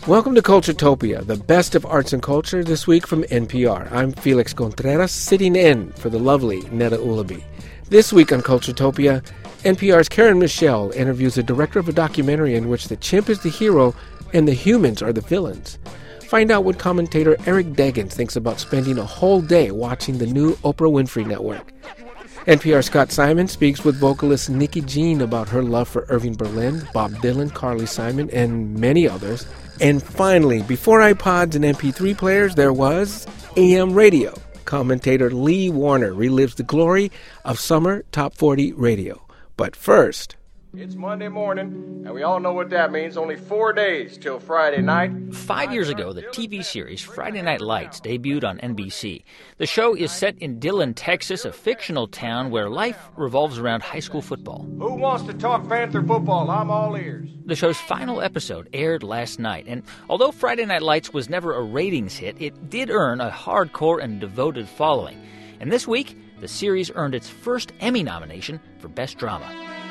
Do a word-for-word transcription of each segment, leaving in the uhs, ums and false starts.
Welcome to Culturetopia, the best of arts and culture, this week from N P R. I'm Felix Contreras, sitting in for the lovely Neda Ulaby. This week on Culturetopia, N P R's Karen Michelle interviews the director of a documentary in which the chimp is the hero and the humans are the villains. Find out what commentator Eric Deggans thinks about spending a whole day watching the new Oprah Winfrey Network. N P R's Scott Simon speaks with vocalist Nikki Jean about her love for Irving Berlin, Bob Dylan, Carly Simon, and many others. And finally, before iPods and M P three players, there was A M radio. Commentator Lee Warner relives the glory of summer top forty radio. But first... It's Monday morning, and we all know what that means. Only four days till Friday night. Five years ago, the T V series Friday Night Lights debuted on N B C. The show is set in Dillon, Texas, a fictional town where life revolves around high school football. Who wants to talk Panther football? I'm all ears. The show's final episode aired last night, and although Friday Night Lights was never a ratings hit, it did earn a hardcore and devoted following. And this week, the series earned its first Emmy nomination for Best Drama.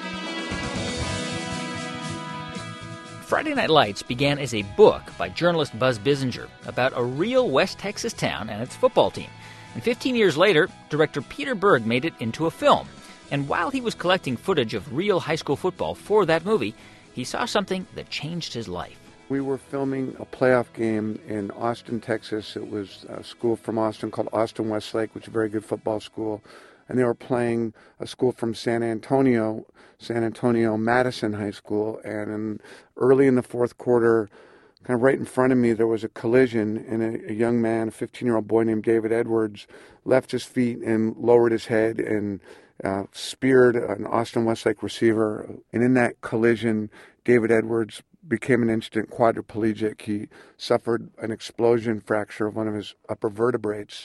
Friday Night Lights began as a book by journalist Buzz Bissinger about a real West Texas town and its football team. And fifteen years later, director Peter Berg made it into a film. And while he was collecting footage of real high school football for that movie, he saw something that changed his life. We were filming a playoff game in Austin, Texas. It was a school from Austin called Austin Westlake, which is a very good football school. And they were playing a school from San Antonio, San Antonio Madison High School. And in, early in the fourth quarter, kind of right in front of me, there was a collision, and a, a young man, a fifteen-year-old boy named David Edwards, left his feet and lowered his head and uh, speared an Austin Westlake receiver. And in that collision, David Edwards became an instant quadriplegic. He suffered an explosion fracture of one of his upper vertebrates.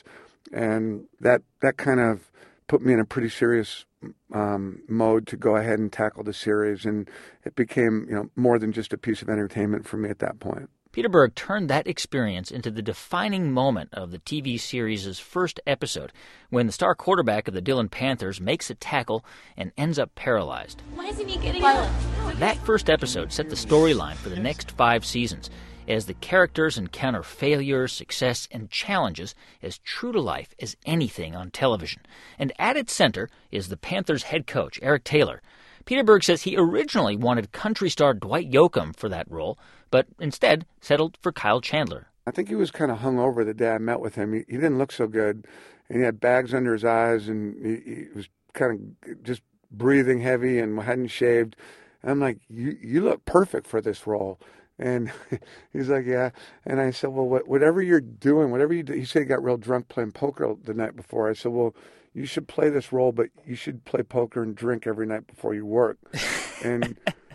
And that that kind of put me in a pretty serious um, mode to go ahead and tackle the series, and it became, you know, more than just a piece of entertainment for me at that point. Peter Berg turned that experience into the defining moment of the T V series' first episode, when the star quarterback of the Dillon Panthers makes a tackle and ends up paralyzed. Why isn't he getting up? That first episode set the storyline for the next five seasons, as the characters encounter failure, success, and challenges as true to life as anything on television. And at its center is the Panthers' head coach, Eric Taylor. Peter Berg says he originally wanted country star Dwight Yoakam for that role, but instead settled for Kyle Chandler. I think he was kind of hungover the day I met with him. He, he didn't look so good, and he had bags under his eyes, and he, he was kind of just breathing heavy and hadn't shaved. And I'm like, you, you look perfect for this role. And he's like, yeah. And I said, well, what, whatever you're doing, whatever you do, he said he got real drunk playing poker the night before. I said, well, you should play this role, but you should play poker and drink every night before you work. And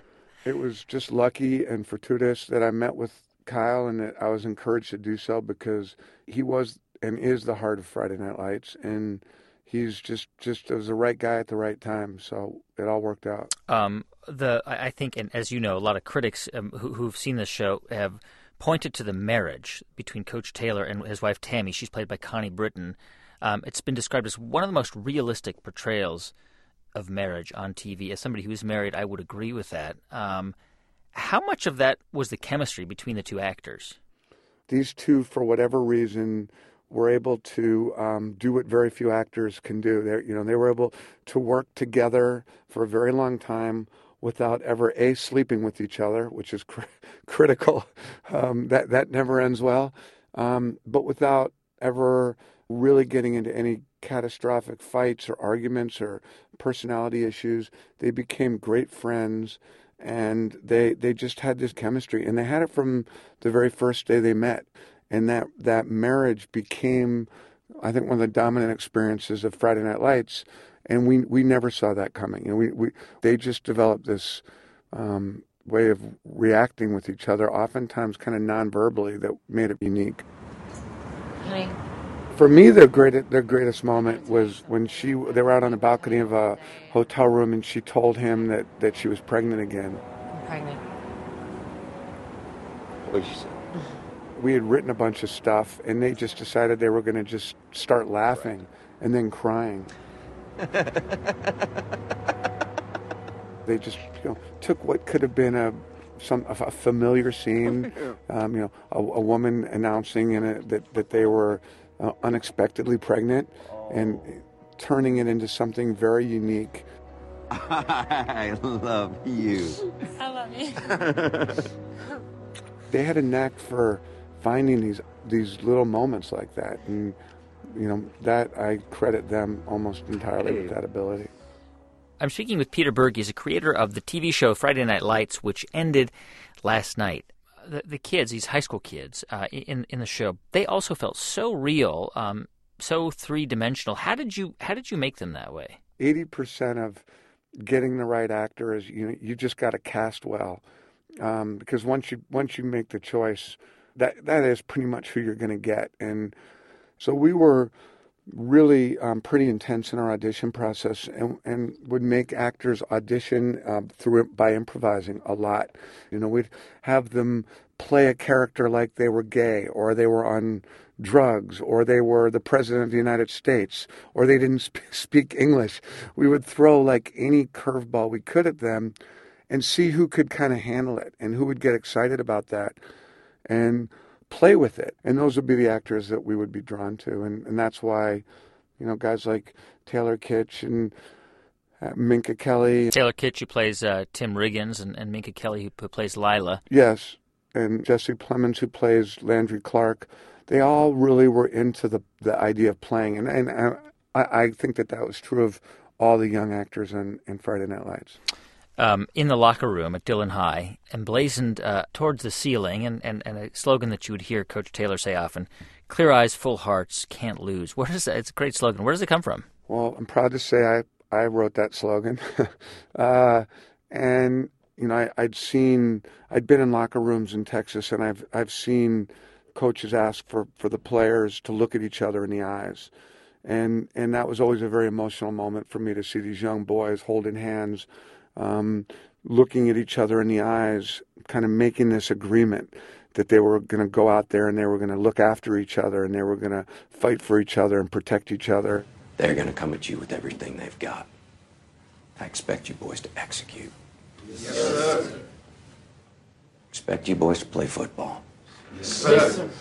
it was just lucky and fortuitous that I met with Kyle, and that I was encouraged to do so, because he was and is the heart of Friday Night Lights. And he's just, just was the right guy at the right time. So it all worked out. Um, the I think, and as you know, a lot of critics um, who, who've seen this show have pointed to the marriage between Coach Taylor and his wife Tammy. She's played by Connie Britton. Um, it's been described as one of the most realistic portrayals of marriage on T V. As somebody who's married, I would agree with that. Um, how much of that was the chemistry between the two actors? These two, for whatever reason, were able to um, do what very few actors can do. They, you know, they were able to work together for a very long time without ever a sleeping with each other, which is cr- critical. Um, that that never ends well. Um, but without ever really getting into any catastrophic fights or arguments or personality issues, they became great friends, and they they just had this chemistry, and they had it from the very first day they met. And that, that marriage became, I think, one of the dominant experiences of Friday Night Lights. And we we never saw that coming. And we, we they just developed this um, way of reacting with each other, oftentimes kind of non-verbally, that made it unique. Honey. For me, the greatest the greatest moment was when she they were out on the balcony of a hotel room, and she told him that, that she was pregnant again. I'm pregnant. What did she say? We had written a bunch of stuff, and they just decided they were going to just start laughing and then crying. They just, you know, took what could have been a some a familiar scene, um, you know, a, a woman announcing in it that, that they were uh, unexpectedly pregnant and turning it into something very unique. I love you. I love you. They had a knack for finding these these little moments like that, and you know that I credit them almost entirely with that ability. I'm speaking with Peter Berg. He's a creator of the T V show Friday Night Lights, which ended last night. The, the kids, these high school kids uh, in in the show, they also felt so real, um, so three dimensional. How did you how did you make them that way? Eighty percent of getting the right actor is you know, you just got to cast well, um, because once you once you make the choice, that that is pretty much who you're going to get. And so we were really um, pretty intense in our audition process, and, and would make actors audition uh, through by improvising a lot. You know, we'd have them play a character like they were gay, or they were on drugs, or they were the president of the United States, or they didn't sp- speak English. We would throw like any curveball we could at them and see who could kind of handle it and who would get excited about that and play with it. And those would be the actors that we would be drawn to. And, and that's why, you know, guys like Taylor Kitsch and uh, Minka Kelly. Taylor Kitsch, who plays uh, Tim Riggins, and, and Minka Kelly, who plays Lila. Yes, and Jesse Plemons, who plays Landry Clark. They all really were into the, the idea of playing. And, and I, I think that that was true of all the young actors in, in Friday Night Lights. Um, in the locker room at Dillon High, emblazoned uh, towards the ceiling, and, and, and a slogan that you would hear Coach Taylor say often, clear eyes, full hearts, can't lose. Where does that, it's a great slogan. Where does it come from? Well, I'm proud to say I, I wrote that slogan. uh, and, you know, I, I'd seen, I'd been in locker rooms in Texas, and I've I've seen coaches ask for, for the players to look at each other in the eyes. And, and that was always a very emotional moment for me to see these young boys holding hands, Um, looking at each other in the eyes, kind of making this agreement that they were going to go out there and they were going to look after each other and they were going to fight for each other and protect each other. They're going to come at you with everything they've got. I expect you boys to execute. Yes, sir. Expect you boys to play football. Yes, sir. Yes, sir.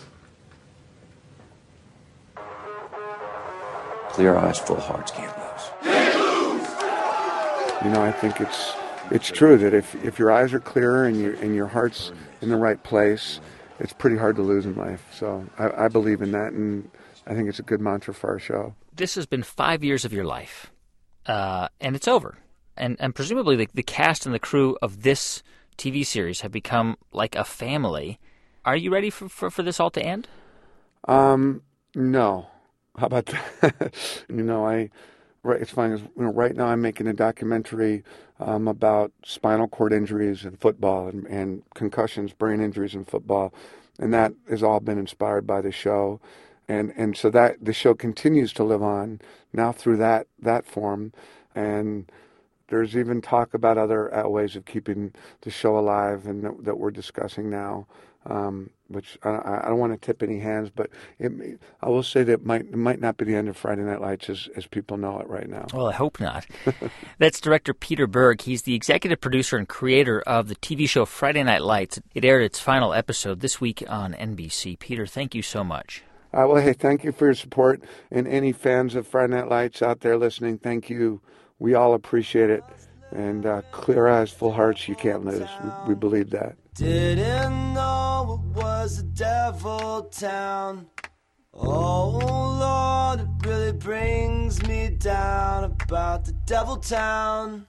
Clear eyes, full hearts, can't lose. You know, I think it's it's true that if, if your eyes are clear and your and your heart's in the right place, it's pretty hard to lose in life. So I, I believe in that, and I think it's a good mantra for our show. This has been five years of your life, uh, and it's over. And and presumably the, the cast and the crew of this T V series have become like a family. Are you ready for, for, for this all to end? Um, no. How about that? you know, I... Right, it's funny. You know, right now, I'm making a documentary um, about spinal cord injuries in football and, and concussions, brain injuries in football, and that has all been inspired by the show, and and so that the show continues to live on now through that that form, and there's even talk about other uh, ways of keeping the show alive, and that, that we're discussing now. Um, which I, I don't want to tip any hands, but it, I will say that it might, it might not be the end of Friday Night Lights as, as people know it right now. Well, I hope not. That's director Peter Berg. He's the executive producer and creator of the T V show Friday Night Lights. It aired its final episode this week on N B C. Peter, thank you so much. Uh, well, hey, thank you for your support. And any fans of Friday Night Lights out there listening, thank you. We all appreciate it. And uh, clear eyes, full hearts, you can't lose. We, we believe that. Didn't know it was a devil town. Oh Lord, it really brings me down about the devil town.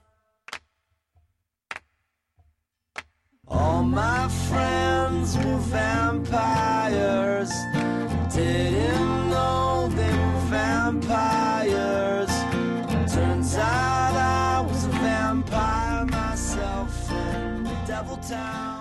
All my friends were vampires. Didn't know they were vampires. Turns out I was a vampire myself in the devil town.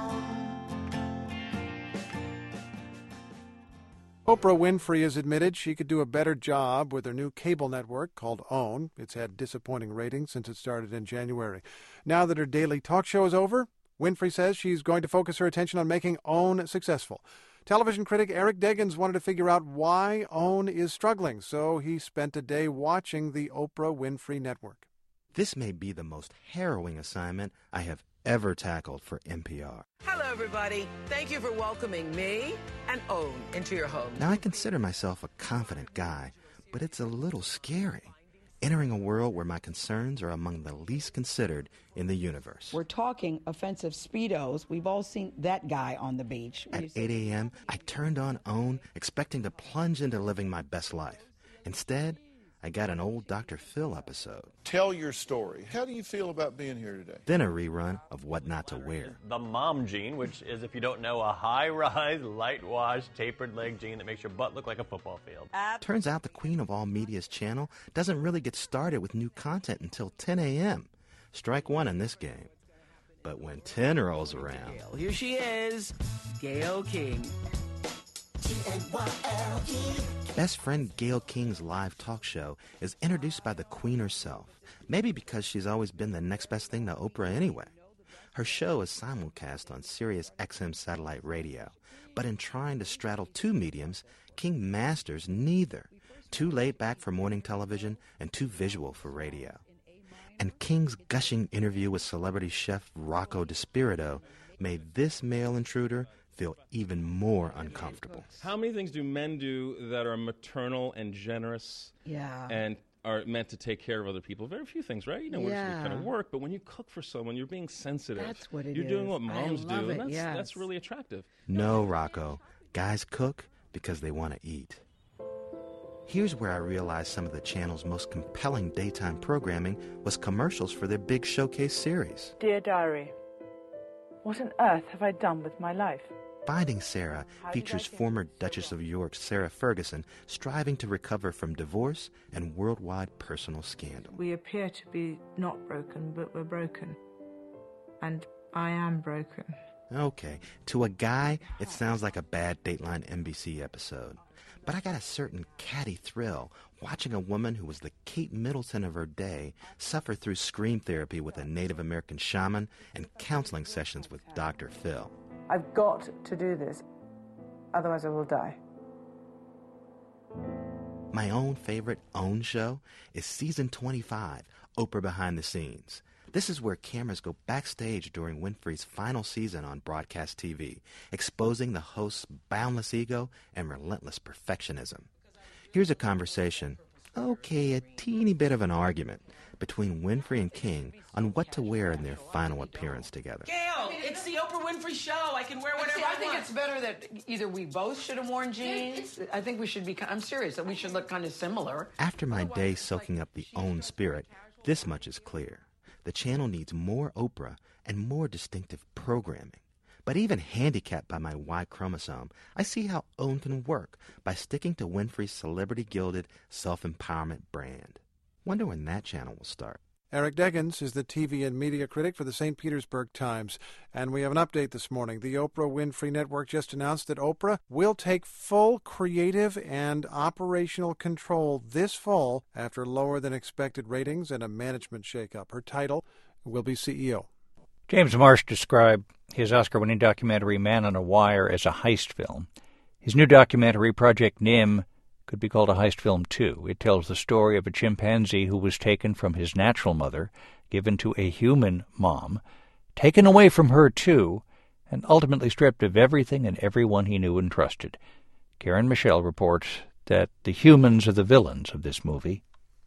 Oprah Winfrey has admitted she could do a better job with her new cable network called OWN. It's had disappointing ratings since it started in January. Now that her daily talk show is over, Winfrey says she's going to focus her attention on making OWN successful. Television critic Eric Deggans wanted to figure out why OWN is struggling, so he spent a day watching the Oprah Winfrey Network. This may be the most harrowing assignment I have ever tackled for N P R. Hello, everybody. Thank you for welcoming me and OWN into your home. Now, I consider myself a confident guy, but it's a little scary, entering a world where my concerns are among the least considered in the universe. We're talking offensive Speedos. We've all seen that guy on the beach. At eight a.m., I turned on OWN, expecting to plunge into living my best life. Instead, I got an old Doctor Phil episode. Tell your story. How do you feel about being here today? Then a rerun of What Not to Wear. The mom jean, which is, if you don't know, a high-rise, light-wash, tapered leg jean that makes your butt look like a football field. Turns out the queen of all media's channel doesn't really get started with new content until ten a.m. Strike one in this game. But when ten rolls around... Here she is, Gayle King. Best friend Gayle King's live talk show is introduced by the Queen herself, maybe because she's always been the next best thing to Oprah anyway. Her show is simulcast on Sirius X M satellite radio, but in trying to straddle two mediums, King masters neither, too laid back for morning television and too visual for radio. And King's gushing interview with celebrity chef Rocco DiSpirito made this male intruder feel even more uncomfortable. How many things do men do that are maternal and generous yeah. and are meant to take care of other people? Very few things, right? You know, yeah. we're kind of work, but when you cook for someone, you're being sensitive. That's what it you're is. You're doing what moms I love do, it, and that's, yes. that's really attractive. No, Rocco. Guys cook because they want to eat. Here's where I realized some of the channel's most compelling daytime programming was commercials for their big showcase series. Dear Diary, what on earth have I done with my life? Finding Sarah features former Duchess of York Sarah Ferguson striving to recover from divorce and worldwide personal scandal. We appear to be not broken, but we're broken. And I am broken. Okay, to a guy, it sounds like a bad Dateline N B C episode. But I got a certain catty thrill watching a woman who was the Kate Middleton of her day suffer through scream therapy with a Native American shaman and counseling sessions with Doctor Phil. I've got to do this, otherwise I will die. My own favorite OWN show is Season twenty-five, Oprah Behind the Scenes. This is where cameras go backstage during Winfrey's final season on broadcast T V, exposing the host's boundless ego and relentless perfectionism. Here's a conversation, okay, a teeny bit of an argument, between Winfrey and King on what to wear in their final appearance together. Gayle, it's the Oprah Winfrey Show. I can wear whatever See, I I think want. it's better that either we both should have worn jeans. I think we should be, I'm serious, that we should look kind of similar. After my day soaking up the OWN spirit, this much is clear. The channel needs more Oprah and more distinctive programming. But even handicapped by my Y chromosome, I see how OWN can work by sticking to Winfrey's celebrity-gilded self-empowerment brand. Wonder when that channel will start. Eric Deggans is the T V and media critic for the Saint Petersburg Times. And we have an update this morning. The Oprah Winfrey Network just announced that Oprah will take full creative and operational control this fall after lower than expected ratings and a management shakeup. Her title will be C E O. James Marsh described his Oscar-winning documentary Man on a Wire as a heist film. His new documentary, Project Nim, could be called a heist film, too. It tells the story of a chimpanzee who was taken from his natural mother, given to a human mom, taken away from her, too, and ultimately stripped of everything and everyone he knew and trusted. Karen Michelle reports that the humans are the villains of this movie.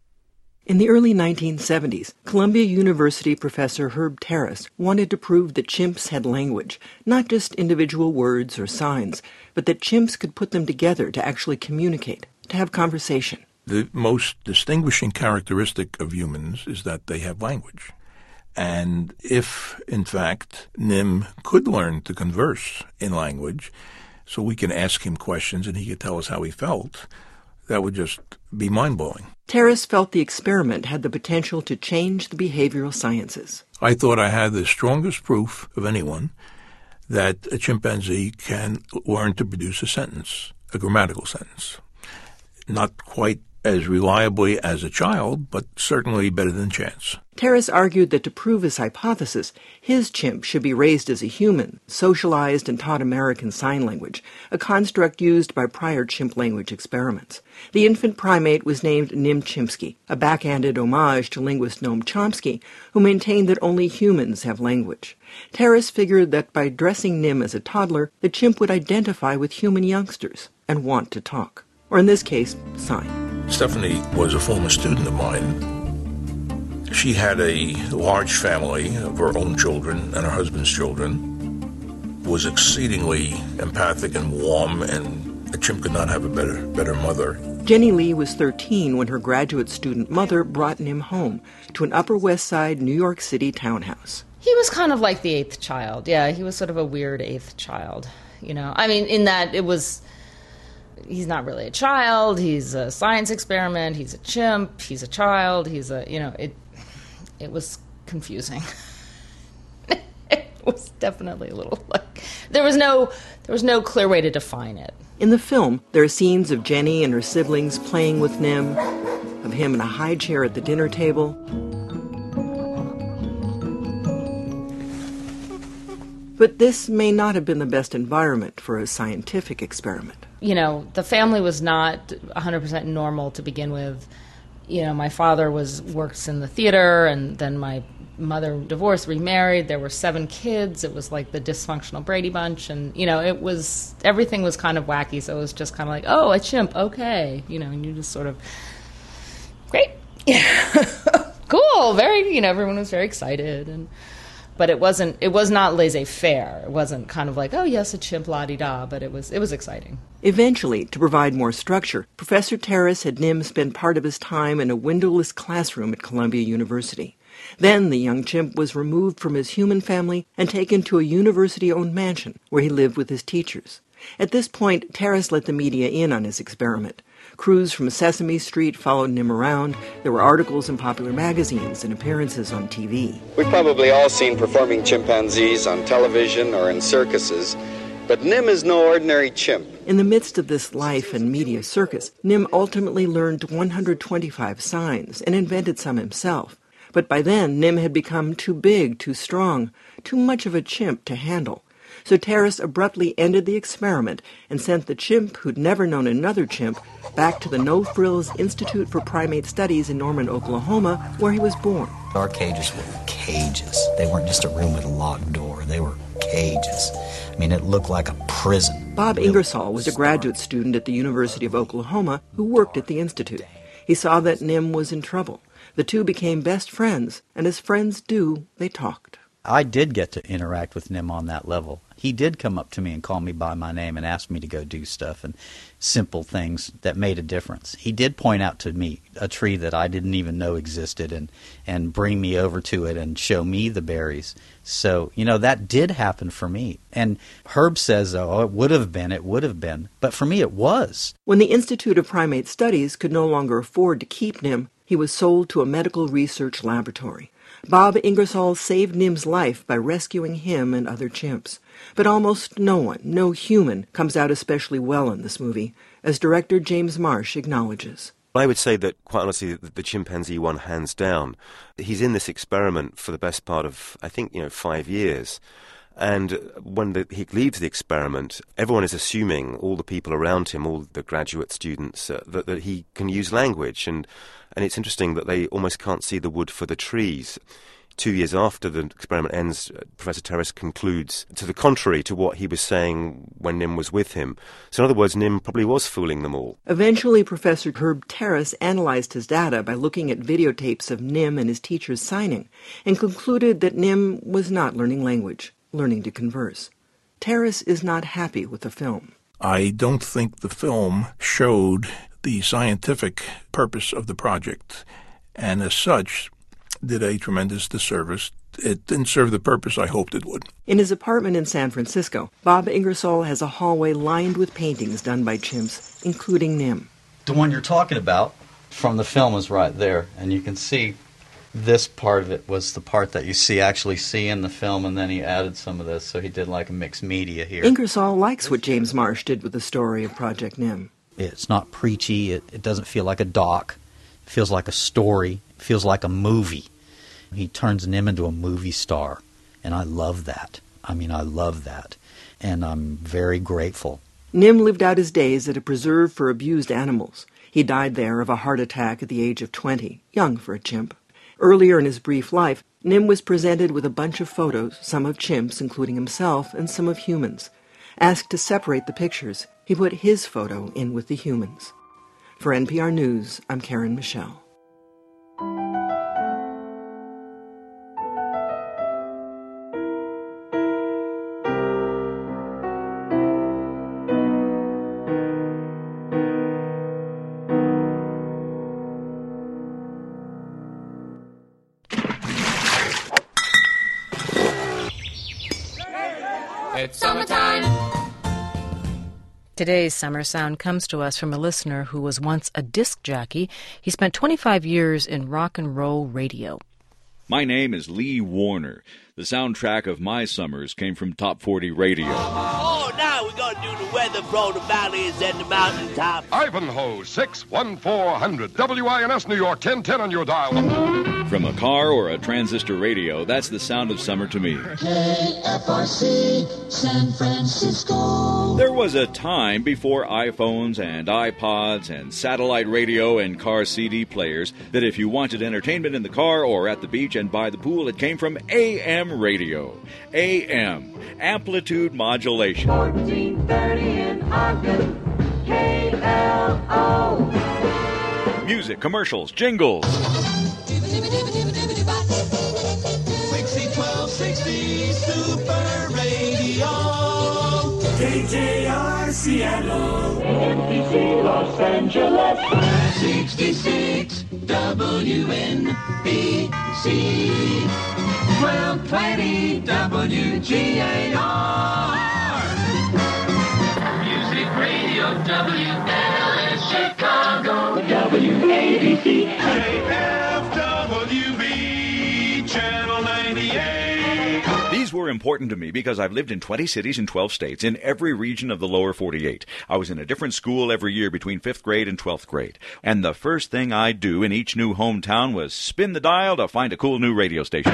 In the early nineteen seventies, Columbia University professor Herb Terrace wanted to prove that chimps had language, not just individual words or signs, but that chimps could put them together to actually communicate, to have conversation. The most distinguishing characteristic of humans is that they have language. And if, in fact, Nim could learn to converse in language, so we can ask him questions and he could tell us how he felt, that would just be mind-blowing. Terrace felt the experiment had the potential to change the behavioral sciences. I thought I had the strongest proof of anyone that a chimpanzee can learn to produce a sentence, a grammatical sentence. Not quite as reliably as a child, but certainly better than Chance. Terrace argued that to prove his hypothesis, his chimp should be raised as a human, socialized and taught American Sign Language, a construct used by prior chimp language experiments. The infant primate was named Nim Chimpsky, a backhanded homage to linguist Noam Chomsky, who maintained that only humans have language. Terrace figured that by dressing Nim as a toddler, the chimp would identify with human youngsters and want to talk, or in this case, sign. Stephanie was a former student of mine. She had a large family of her own children and her husband's children, was exceedingly empathic and warm, and a chimp could not have a better better mother. Jenny Lee was thirteen when her graduate student mother brought Nim home to an Upper West Side New York City townhouse. He was kind of like the eighth child. Yeah, he was sort of a weird eighth child. You know, I mean, in that it was... He's not really a child, he's a science experiment, he's a chimp, he's a child, he's a, you know, it it was confusing. It was definitely a little like, there was no, there was no clear way to define it. In the film, there are scenes of Jenny and her siblings playing with Nim, of him in a high chair at the dinner table. But this may not have been the best environment for a scientific experiment. You know, the family was not one hundred percent normal to begin with. You know, my father was works in the theater, and then my mother divorced, remarried. There were seven kids. It was like the dysfunctional Brady Bunch, and, you know, it was, everything was kind of wacky, so it was just kind of like, oh, a chimp, okay. You know, and you just sort of, great. Yeah. Cool, very, you know, everyone was very excited, and... But it wasn't, it was not laissez-faire. It wasn't kind of like, oh, yes, a chimp, la-di-da, but it was, it was exciting. Eventually, to provide more structure, Professor Terrace had Nim spend part of his time in a windowless classroom at Columbia University. Then the young chimp was removed from his human family and taken to a university-owned mansion where he lived with his teachers. At this point, Terrace let the media in on his experiment. Crews from Sesame Street followed Nim around. There were articles in popular magazines and appearances on T V. We've probably all seen performing chimpanzees on television or in circuses, but Nim is no ordinary chimp. In the midst of this life and media circus, Nim ultimately learned one hundred twenty-five signs and invented some himself. But by then, Nim had become too big, too strong, too much of a chimp to handle. So Terrace abruptly ended the experiment and sent the chimp, who'd never known another chimp, back to the No Frills Institute for Primate Studies in Norman, Oklahoma, where he was born. Our cages were cages. They weren't just a room with a locked door. They were cages. I mean, it looked like a prison. Bob Ingersoll was a graduate student at the University of Oklahoma who worked at the institute. He saw that Nim was in trouble. The two became best friends, and as friends do, they talked. I did get to interact with Nim on that level. He did come up to me and call me by my name and ask me to go do stuff and simple things that made a difference. He did point out to me a tree that I didn't even know existed and, and bring me over to it and show me the berries. So, you know, that did happen for me. And Herb says, oh, it would have been, it would have been. But for me, it was. When the Institute of Primate Studies could no longer afford to keep Nim, he was sold to a medical research laboratory. Bob Ingersoll saved Nim's life by rescuing him and other chimps. But almost no one, no human, comes out especially well in this movie, as director James Marsh acknowledges. I would say that, quite honestly, the, the chimpanzee one, hands down. He's in this experiment for the best part of, I think, you know, five years. And when the, he leaves the experiment, everyone is assuming, all the people around him, all the graduate students, uh, that, that he can use language. And, and it's interesting that they almost can't see the wood for the trees. Two years after the experiment ends, Professor Terrace concludes to the contrary to what he was saying when Nim was with him. So in other words, Nim probably was fooling them all. Eventually, Professor Herb Terrace analyzed his data by looking at videotapes of Nim and his teachers signing, and concluded that Nim was not learning language, learning to converse. Terrace is not happy with the film. I don't think the film showed the scientific purpose of the project, and as such, did a tremendous disservice. It didn't serve the purpose I hoped it would. In his apartment in San Francisco, Bob Ingersoll has a hallway lined with paintings done by chimps, including Nim. The one you're talking about from the film is right there, and you can see this part of it was the part that you see actually see in the film, and then he added some of this, so he did like a mixed media here. Ingersoll likes what James Marsh did with the story of Project Nim. It's not preachy. It, it doesn't feel like a doc. It feels like a story. It feels like a movie. He turns Nim into a movie star, and I love that. I mean, I love that, and I'm very grateful. Nim lived out his days at a preserve for abused animals. He died there of a heart attack at the age of twenty, young for a chimp. Earlier in his brief life, Nim was presented with a bunch of photos, some of chimps, including himself, and some of humans. Asked to separate the pictures, he put his photo in with the humans. For N P R News, I'm Karen Michelle. It's summertime. Today's Summer Sound comes to us from a listener who was once a disc jockey. He spent twenty-five years in rock and roll radio. My name is Lee Warner. The soundtrack of my summers came from Top forty Radio. Oh, now we're going to do the weather for the valleys and the mountaintops. Ivanhoe, six one four hundred, W I N S New York, ten ten on your dial. From a car or a transistor radio, that's the sound of summer to me. K F R C, San Francisco. There was a time before iPhones and iPods and satellite radio and car C D players that if you wanted entertainment in the car or at the beach and by the pool, it came from A M radio. A M, amplitude modulation. fourteen thirty in Ogden, K L O. Music, commercials, jingles. twelve sixty Super Radio. K J R Seattle. N B C Los Angeles. sixty-six W N B C. twelve twenty W G A R. Music Radio W L S Chicago. W A B C. K F W B Channel ninety-eight. These were important to me because I've lived in twenty cities in twelve states in every region of the lower forty-eight. I was in a different school every year between fifth grade and twelfth grade. And the first thing I'd do in each new hometown was spin the dial to find a cool new radio station.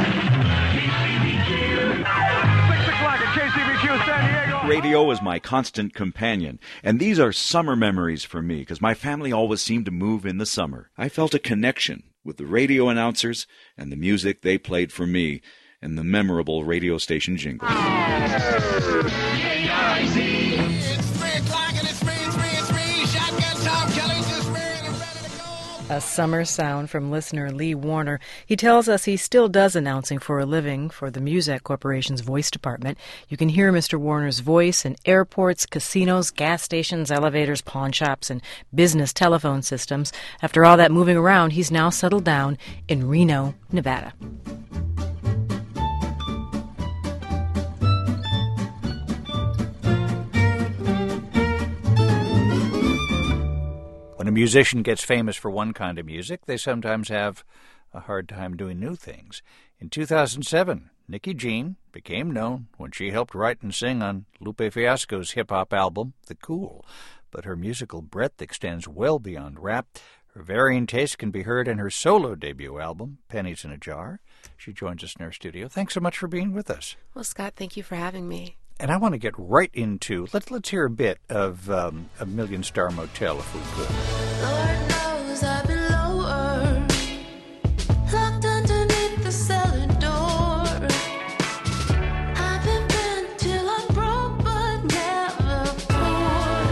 Radio was my constant companion, and these are summer memories for me because my family always seemed to move in the summer. I felt a connection with the radio announcers and the music they played for me and the memorable radio station jingles. A summer sound from listener Lee Warner. He tells us he still does announcing for a living for the Muzak Corporation's voice department. You can hear Mister Warner's voice in airports, casinos, gas stations, elevators, pawn shops, and business telephone systems. After all that moving around, he's now settled down in Reno, Nevada. When a musician gets famous for one kind of music, they sometimes have a hard time doing new things. In two thousand seven, Nikki Jean became known when she helped write and sing on Lupe Fiasco's hip-hop album, The Cool. But her musical breadth extends well beyond rap. Her varying taste can be heard in her solo debut album, Pennies in a Jar. She joins us in our studio. Thanks so much for being with us. Well, Scott, thank you for having me. And I want to get right into, let's, let's hear a bit of um, A Million Star Motel, if we could. Lord knows I've been lower, locked underneath the cellar door. I've been bent till I'm broke, but never poor.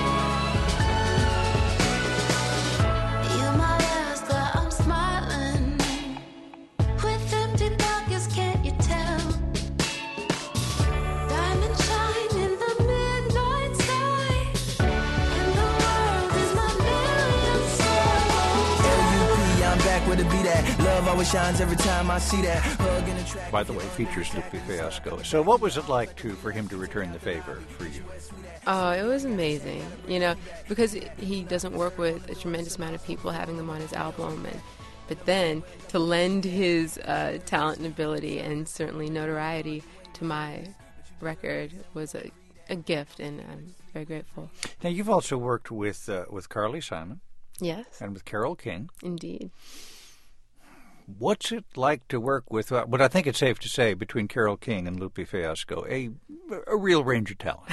You might ask why I'm smiling with empty pockets, can't you tell? Diamond shine in the midnight sky, and the world is my million soul. L U P, I'm back where the beat at. Love always shines every time I see that. Hug in the track. By the way, features Lupe Fiasco. So what was it like to for him to return the favor for you? Oh, it was amazing, you know, because he doesn't work with a tremendous amount of people having them on his album, and but then to lend his uh, talent and ability and certainly notoriety to my record was a, a gift, and I'm very grateful. Now, you've also worked with uh, with Carly Simon. Yes. And with Carole King. Indeed. What's it like to work with, uh, what I think it's safe to say, between Carole King and Lupe Fiasco, a, a real range of talent?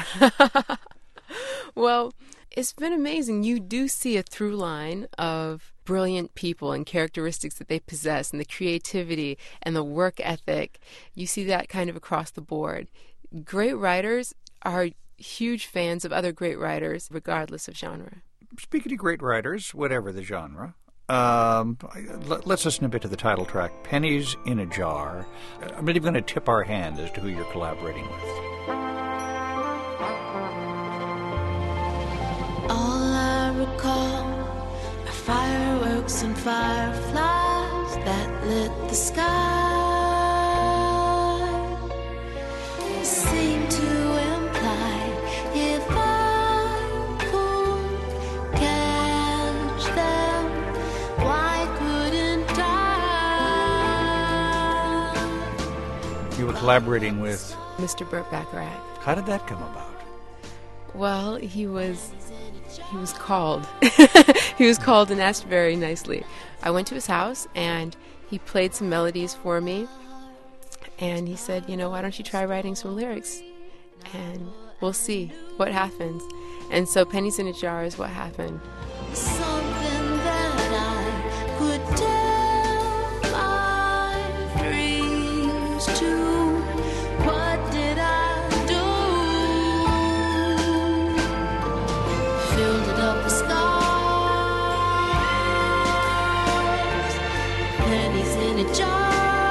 Well, it's been amazing. You do see a through line of brilliant people and characteristics that they possess, and the creativity and the work ethic. You see that kind of across the board. Great writers are huge fans of other great writers, regardless of genre. Speaking of great writers, whatever the genre, um, let's listen a bit to the title track, Pennies in a Jar. I'm not even going to tip our hand as to who you're collaborating with. All I recall are fireworks and fireflies that lit the sky. Seem to imply if I could catch them, why couldn't I? You were collaborating with Mister Burt Bacharach. How did that come about? Well, he was he was called. He was called and asked very nicely. I went to his house, and he played some melodies for me. And he said, you know, why don't you try writing some lyrics? And we'll see what happens. And so Pennies in a Jar is what happened. Something that I could tell my dreams to. What did I do? Filled it up with scars, pennies in a jar.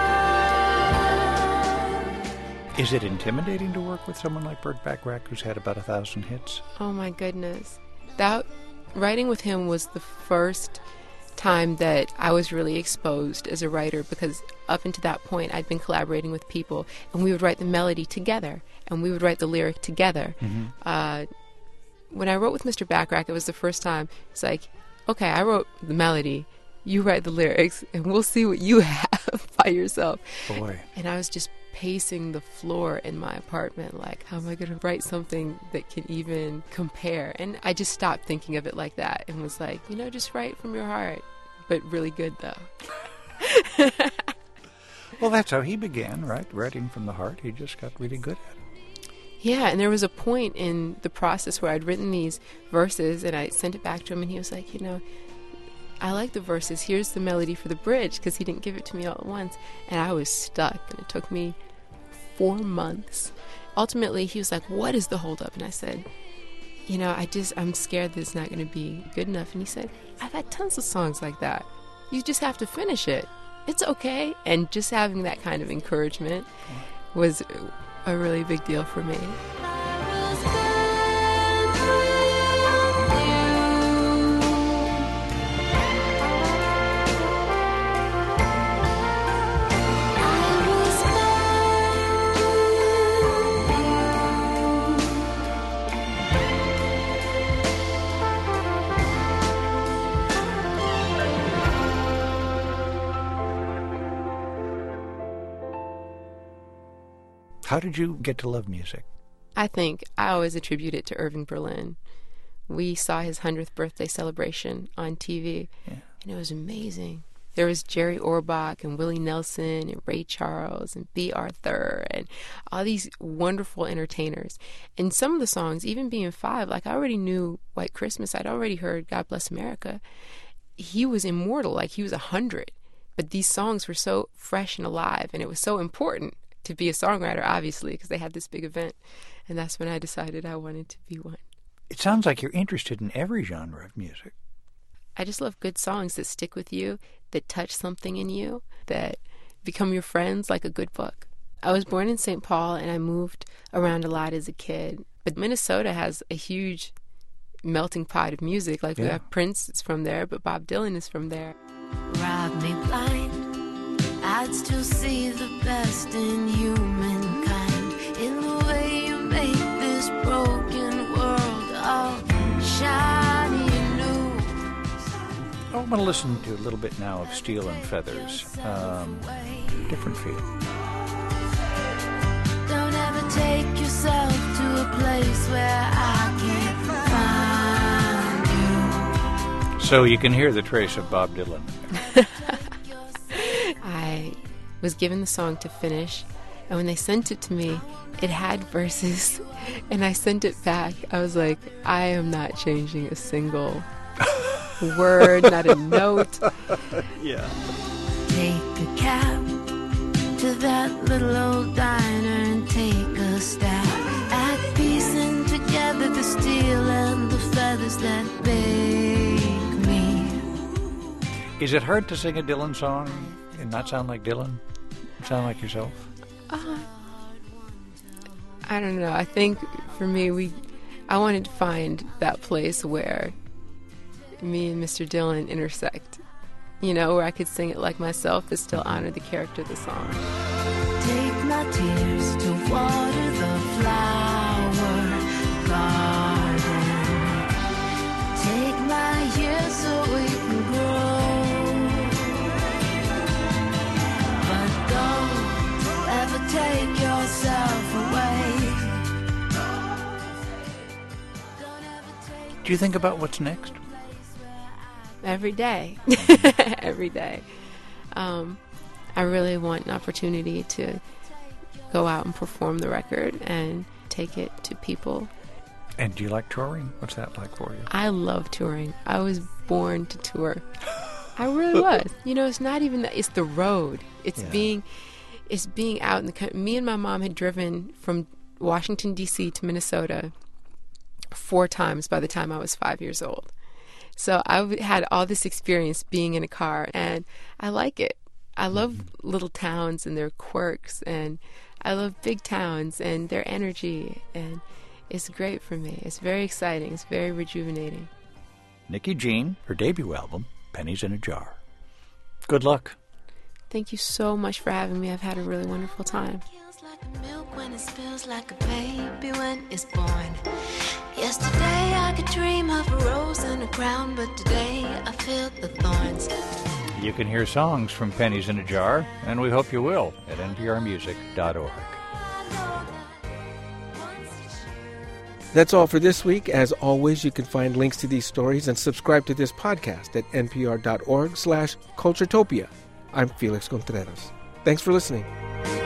Is it intimidating to work with someone like Burt Bacharach, who's had about a thousand hits? Oh my goodness. That writing with him was the first time that I was really exposed as a writer, because up until that point I'd been collaborating with people, and we would write the melody together and we would write the lyric together. Mm-hmm. Uh, when I wrote with Mister Bacharach, it was the first time. It's like, okay, I wrote the melody, you write the lyrics, and we'll see what you have by yourself. Boy. And I was just pacing the floor in my apartment, like, how am I going to write something that can even compare? And I just stopped thinking of it like that and was like, you know, just write from your heart, but really good, though. Well, that's how he began, right? Writing from the heart. He just got really good at it. Yeah, and there was a point in the process where I'd written these verses, and I sent it back to him, and he was like, you know, I like the verses. Here's the melody for the bridge, because he didn't give it to me all at once. And I was stuck, and it took me four months. Ultimately, he was like, what is the holdup? And I said, you know, I just, I'm scared that it's not going to be good enough. And he said, I've had tons of songs like that. You just have to finish it. It's okay. And just having that kind of encouragement was a really big deal for me. How did you get to love music? I think I always attribute it to Irving Berlin. We saw his hundredth birthday celebration on T V, yeah. And it was amazing. There was Jerry Orbach and Willie Nelson and Ray Charles and B. Arthur and all these wonderful entertainers. And some of the songs, even being five, like I already knew White Christmas. I'd already heard God Bless America. He was immortal, like he was a hundred. But these songs were so fresh and alive, and it was so important to be a songwriter, obviously, because they had this big event. And that's when I decided I wanted to be one. It sounds like you're interested in every genre of music. I just love good songs that stick with you, that touch something in you, that become your friends, like a good book. I was born in Saint Paul, and I moved around a lot as a kid. But Minnesota has a huge melting pot of music. Like, yeah. We have Prince, it's from there, but Bob Dylan is from there. Rob me blind, I'd still see the best in humankind, in the way you make this broken world all shiny new. I want to listen to a little bit now of Steel and Feathers. Um, different feel. Don't ever take yourself to a place So you can hear the trace of Bob Dylan. I was given the song to finish, and when they sent it to me, it had verses, and I sent it back. I was like, I am not changing a single word, not a note. Yeah. Take a cab to that little old diner and take a stab at piecing together the steel and the feathers that make me. Is it hard to sing a Dylan song and not sound like Dylan? Sound like yourself? Uh, I don't know. I think for me, we, I wanted to find that place where me and Mister Dylan intersect. You know, where I could sing it like myself but still honor the character of the song. Take my tears to water the flower garden. Take my years so we can grow. But don't ever take yourself away. Do you think about what's next? Every day. Every day. Um, I really want an opportunity to go out and perform the record and take it to people. And do you like touring? What's that like for you? I love touring. I was born to tour. I really was. You know, it's not even that. It's the road. It's Yeah. being it's being out in the country. Me and my mom had driven from Washington, D C to Minnesota four times by the time I was five years old. So I had all this experience being in a car, and I like it. I love little towns and their quirks, and I love big towns and their energy, and it's great for me. It's very exciting. It's very rejuvenating. Nikki Jean, her debut album, Pennies in a Jar. Good luck. Thank you so much for having me. I've had a really wonderful time. Milk when it spills like a baby when it's born. Yesterday I could dream of a rose and a crown, but today I feel the thorns. You can hear songs from Pennies in a Jar, and we hope you will at n p r music dot org. That's all for this week. As always, you can find links to these stories and subscribe to this podcast at npr dot org slash culturetopia. I'm Felix Contreras. Thanks for listening.